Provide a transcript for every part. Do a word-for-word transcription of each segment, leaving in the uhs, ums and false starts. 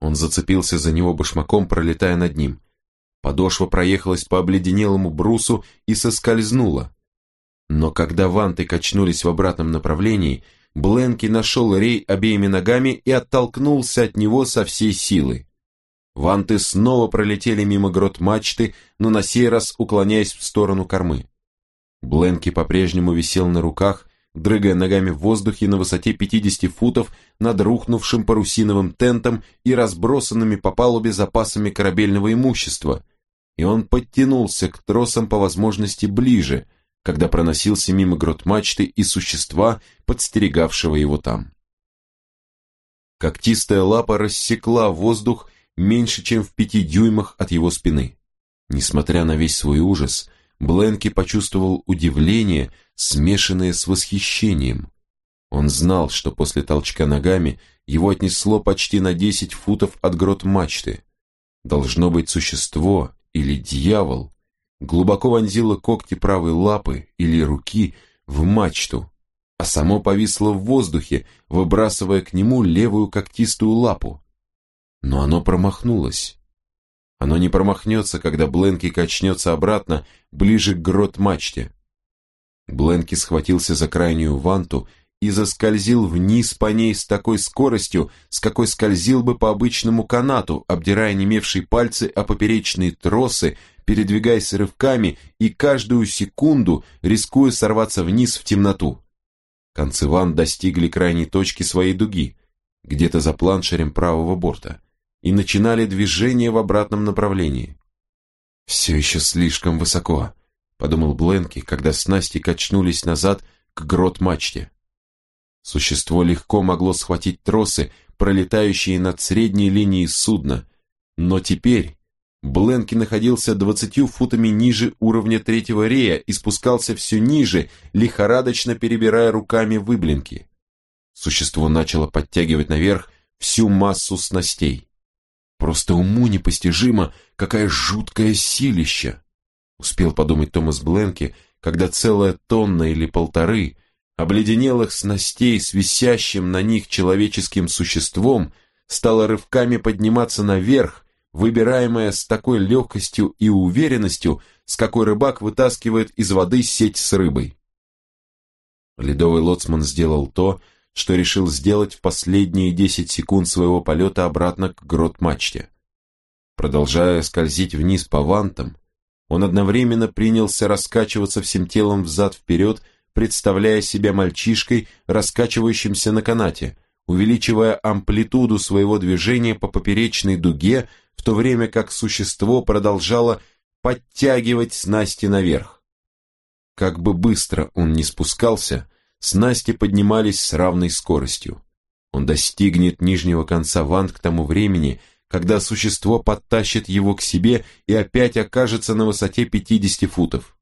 Он зацепился за него башмаком, пролетая над ним. Подошва проехалась по обледенелому брусу и соскользнула. Но когда ванты качнулись в обратном направлении, Бленки нашел Рей обеими ногами и оттолкнулся от него со всей силы. Ванты снова пролетели мимо грот мачты, но на сей раз уклоняясь в сторону кормы. Бленки по-прежнему висел на руках, дрыгая ногами в воздухе на высоте пятидесяти футов над рухнувшим парусиновым тентом и разбросанными по палубе запасами корабельного имущества, и он подтянулся к тросам по возможности ближе, когда проносился мимо грот мачты и существа, подстерегавшего его там. Когтистая лапа рассекла воздух меньше, чем в пяти дюймах от его спины. Несмотря на весь свой ужас, Бленки почувствовал удивление, смешанное с восхищением. Он знал, что после толчка ногами его отнесло почти на десять футов от грот мачты. Должно быть, существо или дьявол глубоко вонзило когти правой лапы или руки в мачту, а само повисло в воздухе, выбрасывая к нему левую когтистую лапу. Но оно промахнулось. Оно не промахнется, когда Бленки качнется обратно, ближе к грот-мачте. Бленки схватился за крайнюю ванту и заскользил вниз по ней с такой скоростью, с какой скользил бы по обычному канату, обдирая немевшие пальцы о поперечные тросы, передвигаясь рывками и каждую секунду рискуя сорваться вниз в темноту. Концы вант достигли крайней точки своей дуги, где-то за планшерем правого борта, и начинали движение в обратном направлении. «Все еще слишком высоко», — подумал Бленки, когда снасти качнулись назад к грот-мачте. Существо легко могло схватить тросы, пролетающие над средней линией судна, но теперь Бленки находился двадцатью футами ниже уровня третьего рея и спускался все ниже, лихорадочно перебирая руками выблинки. Существо начало подтягивать наверх всю массу снастей. Просто уму непостижимо, какая жуткая силища, успел подумать Томас Бленки, когда целая тонна или полторы обледенелых снастей с висящим на них человеческим существом стала рывками подниматься наверх, выбираемая с такой легкостью и уверенностью, с какой рыбак вытаскивает из воды сеть с рыбой. Ледовый лоцман сделал то, что решил сделать в последние десять секунд своего полета обратно к грот-мачте. Продолжая скользить вниз по вантам, он одновременно принялся раскачиваться всем телом взад-вперед, представляя себя мальчишкой, раскачивающимся на канате, увеличивая амплитуду своего движения по поперечной дуге, в то время как существо продолжало подтягивать снасти наверх. Как бы быстро он ни спускался, снасти поднимались с равной скоростью. Он достигнет нижнего конца вант к тому времени, когда существо подтащит его к себе и опять окажется на высоте пятидесяти футов.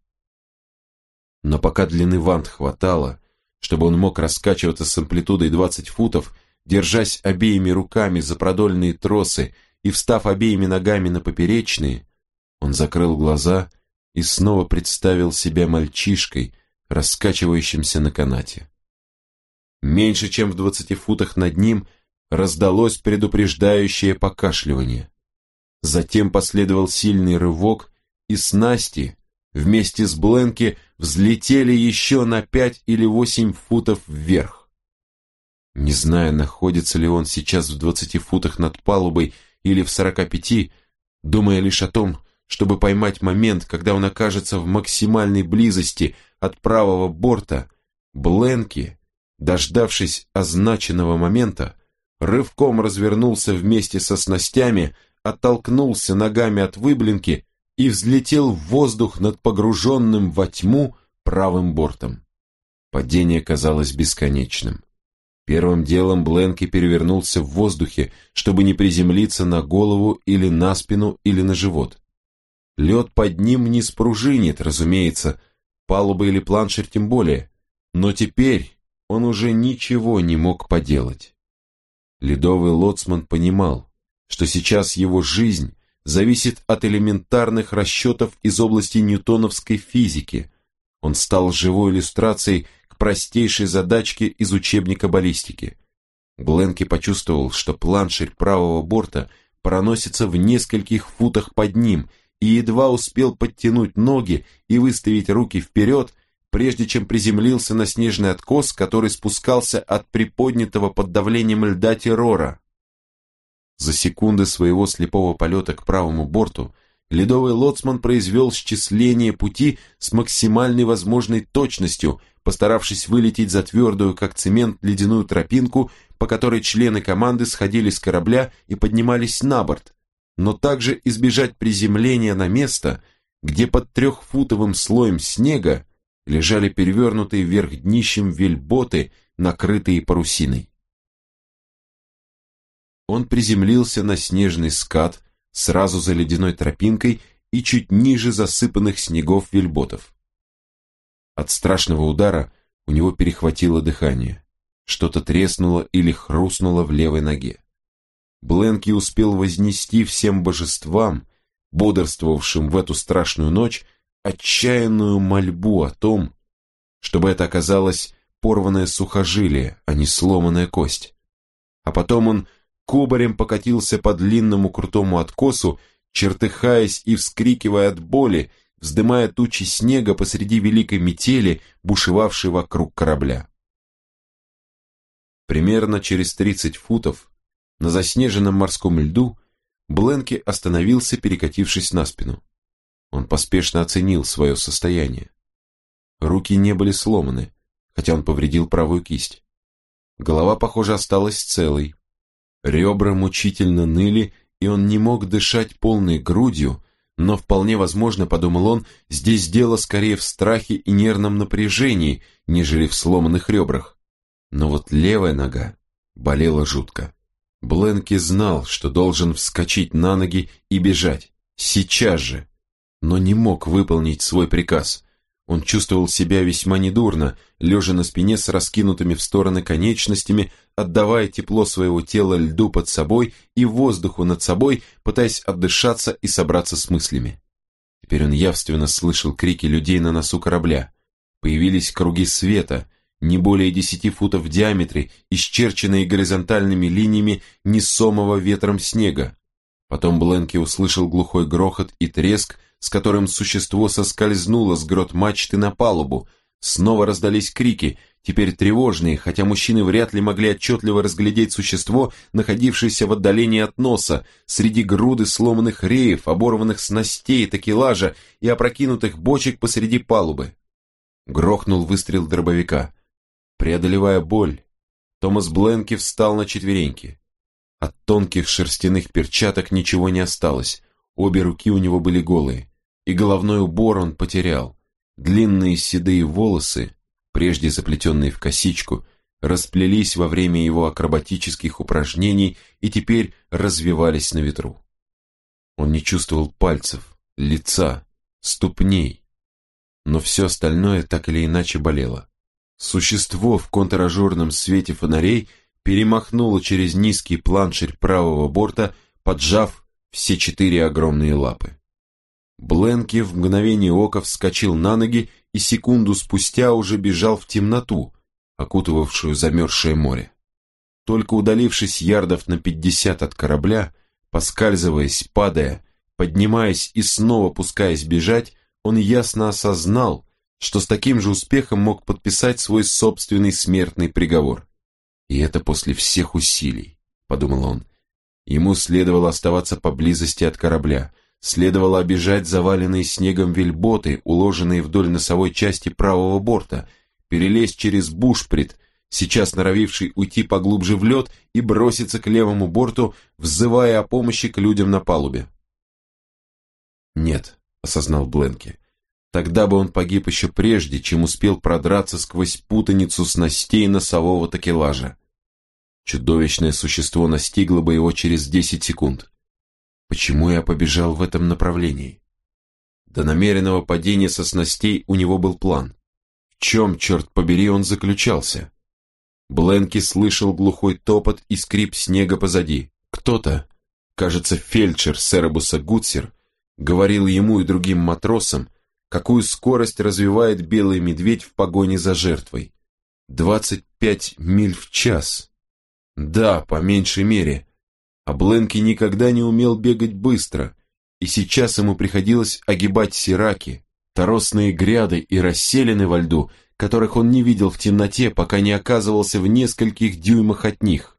Но пока длины вант хватало, чтобы он мог раскачиваться с амплитудой двадцать футов, держась обеими руками за продольные тросы и встав обеими ногами на поперечные, он закрыл глаза и снова представил себя мальчишкой, раскачивающимся на канате. Меньше чем в двадцати футах над ним раздалось предупреждающее покашливание. Затем последовал сильный рывок, и снасти вместе с Бленки взлетели еще на пять или восемь футов вверх. Не зная, находится ли он сейчас в двадцати футах над палубой или в сорока пяти, думая лишь о том, чтобы поймать момент, когда он окажется в максимальной близости от правого борта, Бленки, дождавшись означенного момента, рывком развернулся вместе со снастями, оттолкнулся ногами от выблинки и взлетел в воздух над погруженным во тьму правым бортом. Падение казалось бесконечным. Первым делом Бленки перевернулся в воздухе, чтобы не приземлиться на голову или на спину или на живот. Лед под ним не спружинит, разумеется, палуба или планшер тем более, но теперь он уже ничего не мог поделать. Ледовый лоцман понимал, что сейчас его жизнь зависит от элементарных расчетов из области ньютоновской физики. Он стал живой иллюстрацией к простейшей задачке из учебника баллистики. Бленки почувствовал, что планширь правого борта проносится в нескольких футах под ним, и едва успел подтянуть ноги и выставить руки вперед, прежде чем приземлился на снежный откос, который спускался от приподнятого под давлением льда террора. За секунды своего слепого полета к правому борту ледовый лоцман произвел счисление пути с максимальной возможной точностью, постаравшись вылететь за твердую, как цемент, ледяную тропинку, по которой члены команды сходили с корабля и поднимались на борт, но также избежать приземления на место, где под трехфутовым слоем снега лежали перевернутые вверх днищем вельботы, накрытые парусиной. Он приземлился на снежный скат сразу за ледяной тропинкой и чуть ниже засыпанных снегов вельботов. От страшного удара у него перехватило дыхание. Что-то треснуло или хрустнуло в левой ноге. Бленки успел вознести всем божествам, бодрствовавшим в эту страшную ночь, отчаянную мольбу о том, чтобы это оказалось порванное сухожилие, а не сломанная кость. А потом он кубарем покатился по длинному крутому откосу, чертыхаясь и вскрикивая от боли, вздымая тучи снега посреди великой метели, бушевавшей вокруг корабля. Примерно через тридцать футов на заснеженном морском льду Бленки остановился, перекатившись на спину. Он поспешно оценил свое состояние. Руки не были сломаны, хотя он повредил правую кисть. Голова, похоже, осталась целой. Ребра мучительно ныли, и он не мог дышать полной грудью, но вполне возможно, подумал он, здесь дело скорее в страхе и нервном напряжении, нежели в сломанных ребрах. Но вот левая нога болела жутко. Бленки знал, что должен вскочить на ноги и бежать, сейчас же, но не мог выполнить свой приказ. Он чувствовал себя весьма недурно, лежа на спине с раскинутыми в стороны конечностями, отдавая тепло своего тела льду под собой и воздуху над собой, пытаясь отдышаться и собраться с мыслями. Теперь он явственно слышал крики людей на носу корабля. Появились круги света, не более десяти футов в диаметре, исчерченные горизонтальными линиями несомого ветром снега. Потом Бленки услышал глухой грохот и треск, с которым существо соскользнуло с грот мачты на палубу. Снова раздались крики, теперь тревожные, хотя мужчины вряд ли могли отчетливо разглядеть существо, находившееся в отдалении от носа, среди груды сломанных реев, оборванных снастей, такелажа и опрокинутых бочек посреди палубы. Грохнул выстрел дробовика. Преодолевая боль, Томас Бленки встал на четвереньки. От тонких шерстяных перчаток ничего не осталось, обе руки у него были голые, и головной убор он потерял. Длинные седые волосы, прежде заплетенные в косичку, расплелись во время его акробатических упражнений и теперь развивались на ветру. Он не чувствовал пальцев, лица, ступней, но все остальное так или иначе болело. Существо в контражурном свете фонарей перемахнуло через низкий планширь правого борта, поджав все четыре огромные лапы. Бленки в мгновение ока вскочил на ноги и секунду спустя уже бежал в темноту, окутывавшую замерзшее море. Только удалившись ярдов на пятьдесят от корабля, поскальзываясь, падая, поднимаясь и снова пускаясь бежать, он ясно осознал, что с таким же успехом мог подписать свой собственный смертный приговор. И это после всех усилий, подумал он. Ему следовало оставаться поблизости от корабля, следовало обижать заваленные снегом вельботы, уложенные вдоль носовой части правого борта, перелезть через бушприт, сейчас норовивший уйти поглубже в лед, и броситься к левому борту, взывая о помощи к людям на палубе. «Нет», — осознал Бленки, — «тогда бы он погиб еще прежде, чем успел продраться сквозь путаницу снастей носового такелажа. Чудовищное существо настигло бы его через десять секунд. Почему я побежал в этом направлении? До намеренного падения со снастей у него был план. В чем, черт побери, он заключался? Бленки слышал глухой топот и скрип снега позади. Кто-то, кажется, фельдшер Серебуса Гутсер, говорил ему и другим матросам, какую скорость развивает белый медведь в погоне за жертвой. Двадцать пять миль в час. Да, по меньшей мере. А Бленки никогда не умел бегать быстро, и сейчас ему приходилось огибать сираки, торосные гряды и расселины во льду, которых он не видел в темноте, пока не оказывался в нескольких дюймах от них.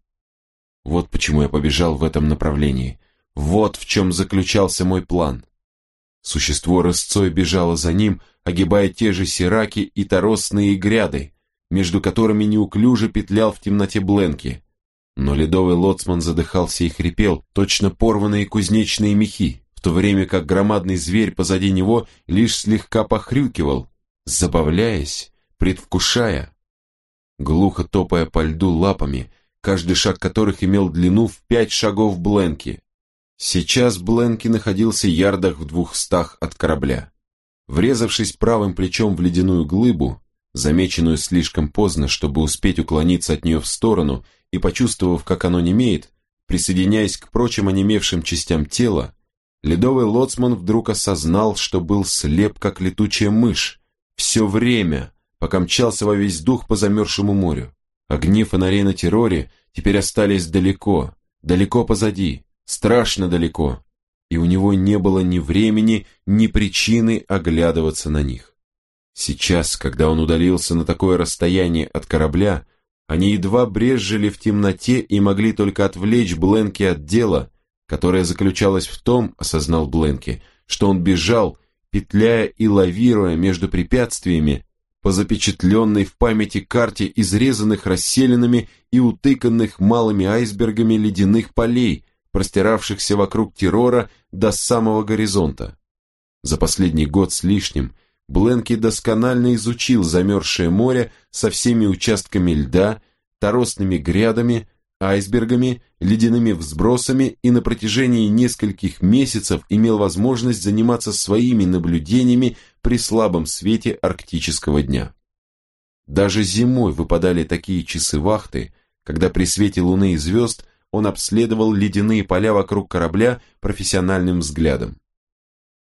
Вот почему я побежал в этом направлении. Вот в чем заключался мой план. Существо рысцой бежало за ним, огибая те же сираки и торосные гряды, между которыми неуклюже петлял в темноте Бленки. Но ледовый лоцман задыхался и хрипел, точно порванные кузнечные мехи, в то время как громадный зверь позади него лишь слегка похрюкивал, забавляясь, предвкушая. Глухо топая по льду лапами, каждый шаг которых имел длину в пять шагов Бленки. Сейчас Бленки находился ярдах в двухстах от корабля. Врезавшись правым плечом в ледяную глыбу, замеченную слишком поздно, чтобы успеть уклониться от нее в сторону, и почувствовав, как оно немеет, присоединяясь к прочим онемевшим частям тела, ледовый лоцман вдруг осознал, что был слеп, как летучая мышь, все время, пока мчался во весь дух по замерзшему морю. Огни фонарей на терроре теперь остались далеко, далеко позади, страшно далеко, и у него не было ни времени, ни причины оглядываться на них. Сейчас, когда он удалился на такое расстояние от корабля, они едва брезжили в темноте и могли только отвлечь Бленки от дела, которое заключалось в том, осознал Бленки, что он бежал, петляя и лавируя между препятствиями, по запечатленной в памяти карте изрезанных расселинами и утыканных малыми айсбергами ледяных полей, простиравшихся вокруг террора до самого горизонта. За последний год с лишним Бленки досконально изучил замерзшее море со всеми участками льда, торосными грядами, айсбергами, ледяными взбросами и на протяжении нескольких месяцев имел возможность заниматься своими наблюдениями при слабом свете арктического дня. Даже зимой выпадали такие часы вахты, когда при свете луны и звезд он обследовал ледяные поля вокруг корабля профессиональным взглядом.